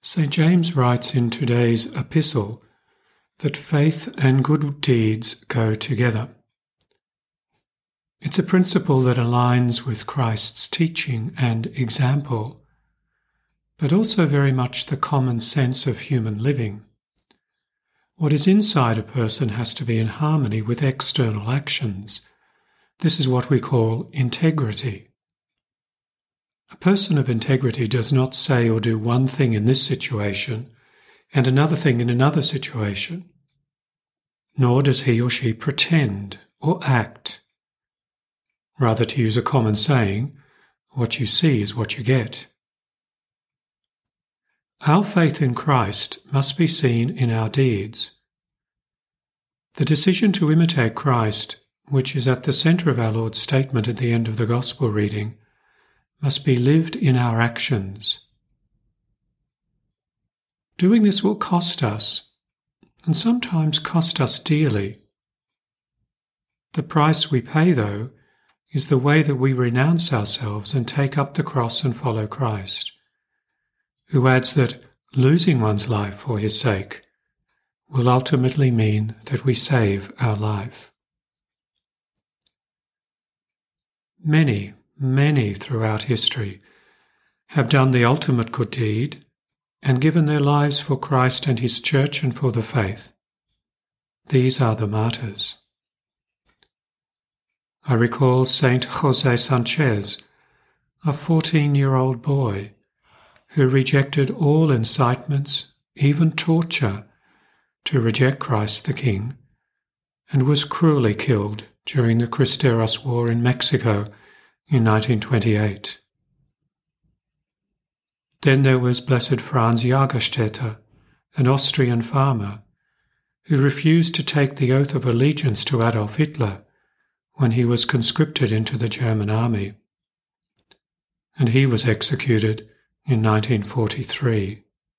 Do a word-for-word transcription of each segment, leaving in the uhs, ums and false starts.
Saint James writes in today's epistle that faith and good deeds go together. It's a principle that aligns with Christ's teaching and example, but also very much the common sense of human living. What is inside a person has to be in harmony with external actions. This is what we call integrity. A person of integrity does not say or do one thing in this situation and another thing in another situation, nor does he or she pretend or act. Rather, to use a common saying, what you see is what you get. Our faith in Christ must be seen in our deeds. The decision to imitate Christ, which is at the centre of our Lord's statement at the end of the Gospel reading, must be lived in our actions. Doing this will cost us, and sometimes cost us dearly. The price we pay, though, is the way that we renounce ourselves and take up the cross and follow Christ, who adds that losing one's life for his sake will ultimately mean that we save our life. Many, many throughout history have done the ultimate good deed and given their lives for Christ and his church and for the faith. These are the martyrs. I recall Saint José Sanchez, a fourteen-year-old boy who rejected all incitements, even torture, to reject Christ the King, and was cruelly killed during the Cristeros War in Mexico in nineteen twenty-eight. Then there was Blessed Franz Jagerstätter, an Austrian farmer, who refused to take the oath of allegiance to Adolf Hitler when he was conscripted into the German army, and he was executed in nineteen forty-three.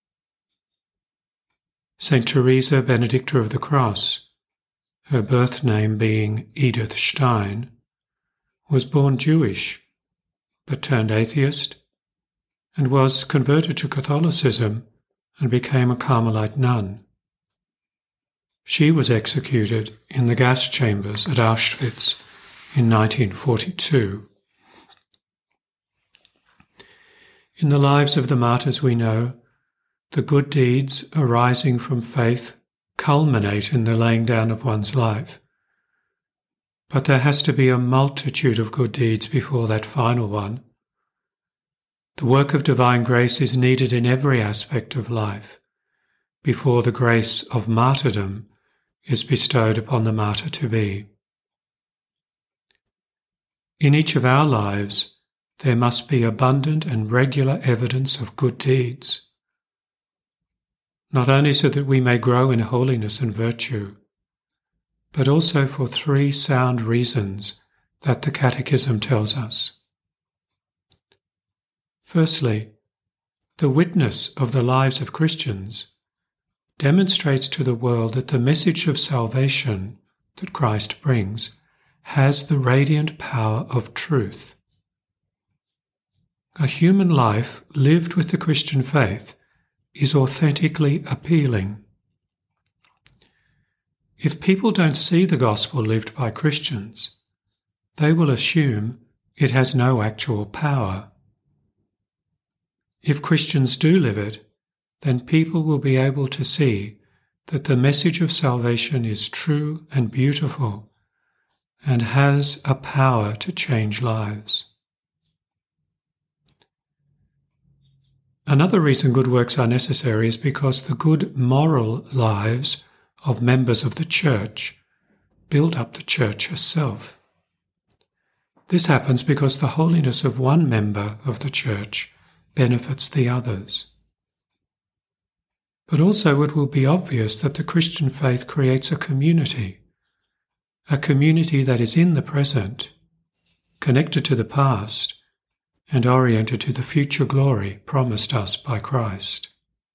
Saint Teresa Benedicta of the Cross, her birth name being Edith Stein, was born Jewish, but turned atheist, and was converted to Catholicism and became a Carmelite nun. She was executed in the gas chambers at Auschwitz in nineteen forty-two. In the lives of the martyrs we know, the good deeds arising from faith culminate in the laying down of one's life. But there has to be a multitude of good deeds before that final one. The work of divine grace is needed in every aspect of life before the grace of martyrdom is bestowed upon the martyr-to-be. In each of our lives, there must be abundant and regular evidence of good deeds, not only so that we may grow in holiness and virtue, but also for three sound reasons that the Catechism tells us. Firstly, the witness of the lives of Christians demonstrates to the world that the message of salvation that Christ brings has the radiant power of truth. A human life lived with the Christian faith is authentically appealing. If people don't see the gospel lived by Christians, they will assume it has no actual power. If Christians do live it, then people will be able to see that the message of salvation is true and beautiful and has a power to change lives. Another reason good works are necessary is because the good moral lives of members of the Church build up the Church herself. This happens because the holiness of one member of the Church benefits the others. But also it will be obvious that the Christian faith creates a community, a community that is in the present, connected to the past, and oriented to the future glory promised us by Christ.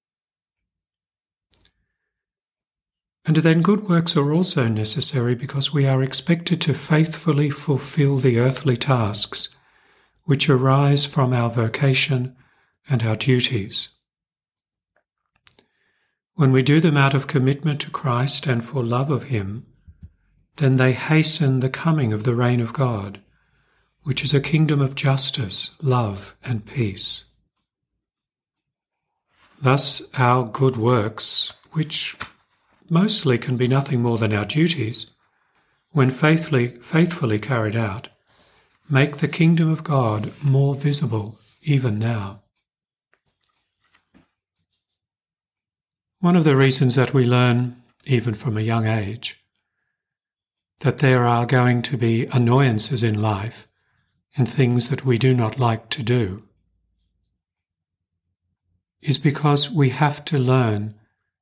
And then good works are also necessary because we are expected to faithfully fulfill the earthly tasks which arise from our vocation and our duties. When we do them out of commitment to Christ and for love of Him, then they hasten the coming of the reign of God, which is a kingdom of justice, love, and peace. Thus our good works, which mostly can be nothing more than our duties, when faithfully, faithfully carried out, make the kingdom of God more visible even now. One of the reasons that we learn, even from a young age, that there are going to be annoyances in life and things that we do not like to do, is because we have to learn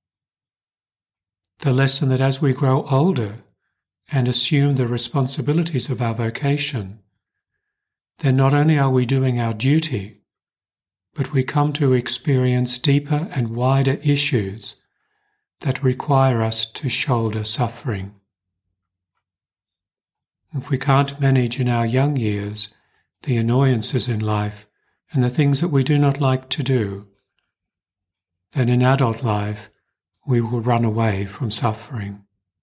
the lesson that as we grow older and assume the responsibilities of our vocation, then not only are we doing our duty, but we come to experience deeper and wider issues that require us to shoulder suffering. If we can't manage in our young years the annoyances in life and the things that we do not like to do, then in adult life we will run away from suffering.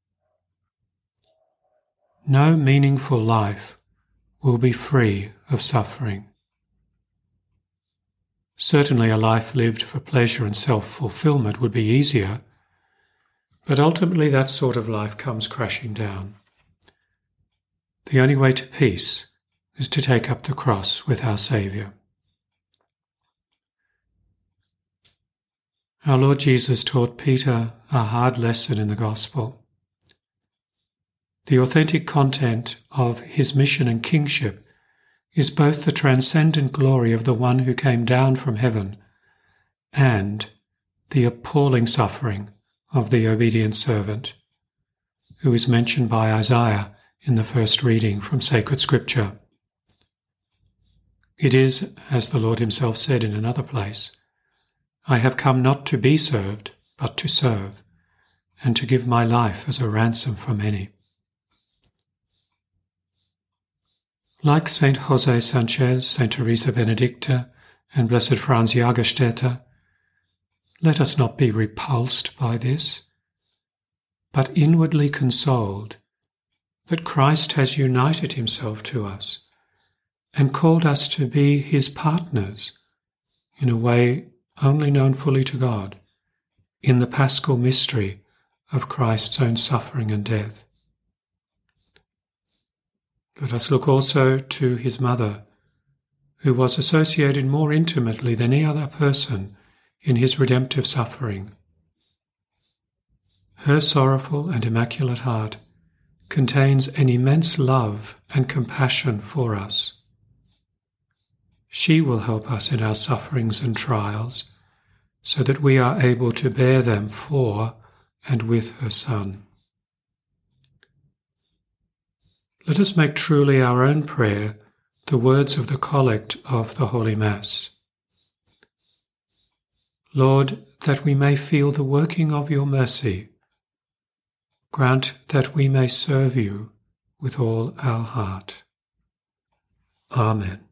No meaningful life will be free of suffering. Certainly a life lived for pleasure and self-fulfillment would be easier, but ultimately that sort of life comes crashing down. The only way to peace is to take up the cross with our Saviour. Our Lord Jesus taught Peter a hard lesson in the Gospel. The authentic content of his mission and kingship is both the transcendent glory of the one who came down from heaven and the appalling suffering of the obedient servant, who is mentioned by Isaiah in the first reading from sacred Scripture. It is, as the Lord himself said in another place, I have come not to be served, but to serve, and to give my life as a ransom for many. Like Saint José Sanchez, Saint Teresa Benedicta, and Blessed Franz Jagerstätter, let us not be repulsed by this, but inwardly consoled that Christ has united himself to us and called us to be his partners in a way only known fully to God, in the paschal mystery of Christ's own suffering and death. Let us look also to his mother, who was associated more intimately than any other person in his redemptive suffering. Her sorrowful and immaculate heart contains an immense love and compassion for us. She will help us in our sufferings and trials, so that we are able to bear them for and with her Son. Let us make truly our own prayer the words of the collect of the Holy Mass. Lord, that we may feel the working of your mercy, grant that we may serve you with all our heart. Amen.